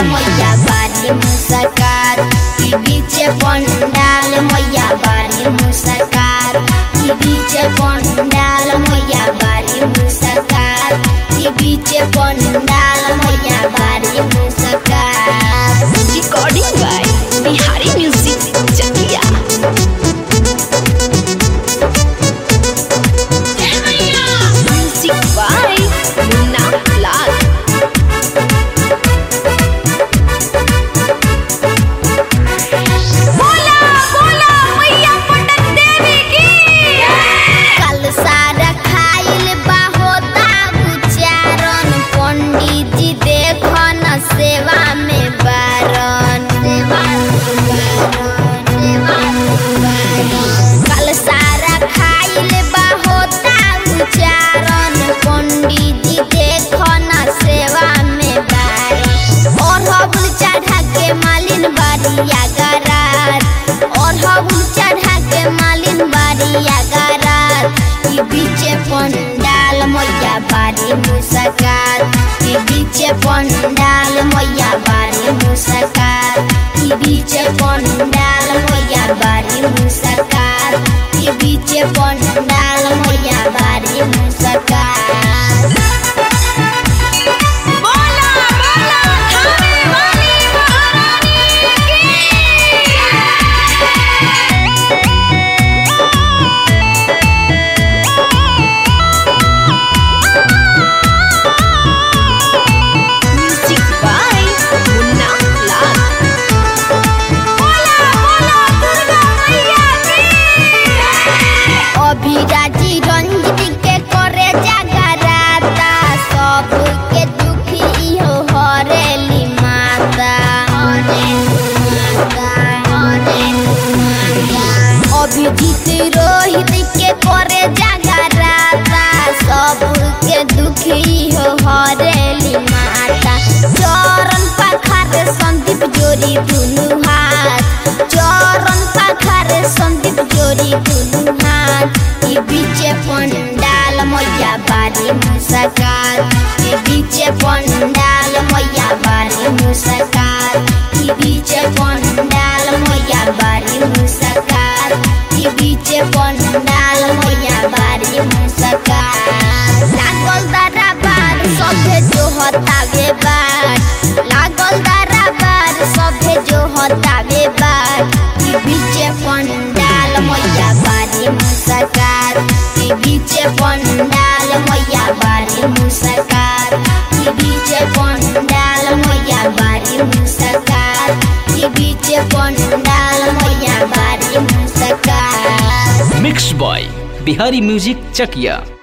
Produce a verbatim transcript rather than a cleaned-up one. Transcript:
मैया बारी मुस्कान के बीचे पंडाल मैया बारी मुस्कान के बीचे पंडाल मैया बारी मुस्कान के बीचे पंडाल मैया बारी मुस्कान। Recording by Bihari music Chakiya. Music by Munna Lal. बोला बोला मैया पटन देवी की। कल सारा खाइल बा होता उच्चारण पंडित जी देखो न सेवा में बारन सेवा कल सारा खाइल बा होता उच्चारण पंडित जी देखो न सेवा में बारन और हबुल चढ़ा के मालिन बारिया गरार और हबुल चढ़ा के मालिन बारिया गरार के बीचे पंडाल मैया बारी मुस्कान के बीचे पंडाल मैया बारी मुस्कान के बीचे पंडाल मैया बारी मुस्कान के बीचे पंडाल मैया बारी मुस्कान। बोला बोला थाने वाली महारानी म्यूजिक बाय मुन्ना लाल। बोला बोला दुर्गा मैया की। अभिराजी रंजित के करे जागराता सबके दुखी हो हरेली माता अभिजीत रोहित के करे जागराता सबके दुखी हो हरेली माता चरण पखारे संदीप जोड़ी दुनु हाथ चरण पखारे संदीप जोड़ी दुनु हाथ के बीचे पंडाल मैया बारी मुस्कान के बीचे पंडाल मैया बारी मुस्कान के बीचे पंडाल मैया बारी मुस्कान के बीचे पंडाल मैया बारी मुस्कान। लागल दरबार सभे जो हतावे बाट लागल दरबार सभे जो हतावे बाट के बीचे पंडाल मैया बारी मुस्कान के बीचे पंडाल मैया बारी मुस्कान के बीचे पंडाल मैया बारी मुस्कान के बीचे पंडाल मैया बारी मुस्कान। Mix by Bihari music Chakiya.